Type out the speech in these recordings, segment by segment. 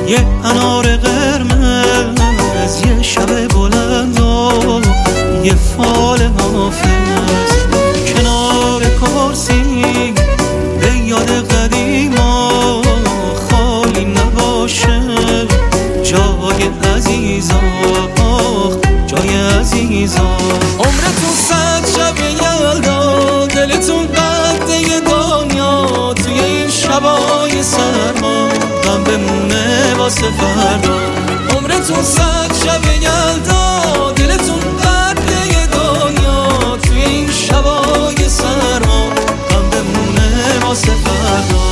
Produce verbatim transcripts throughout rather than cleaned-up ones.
یه انار قرمز، یه شب بلند و یه فال حافظ کنار کرسی به یاد قدیما خالی نباشه جای عزیزا، جای عزیزا. عمرتون صد شب یلدا، دلتون قده دنیا، توی این شبای سرما غم بمونه واسه فردا. عمرتون صد شب یلدا، دلتون قده دنیا، توی این شبای سرما غم بمونه واسه فردا.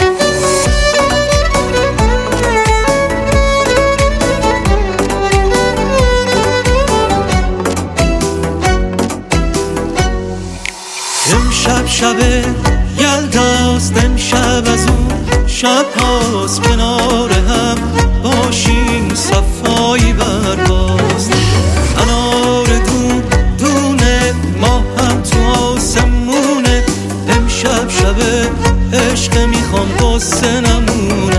امشب شب یلداست، امشب از اون شب هاست، کنار هم باشیم صفایی برباست. انار دون دونه ما هم تو آسمونه، امشب شب عشق میخوام قصه نمونه.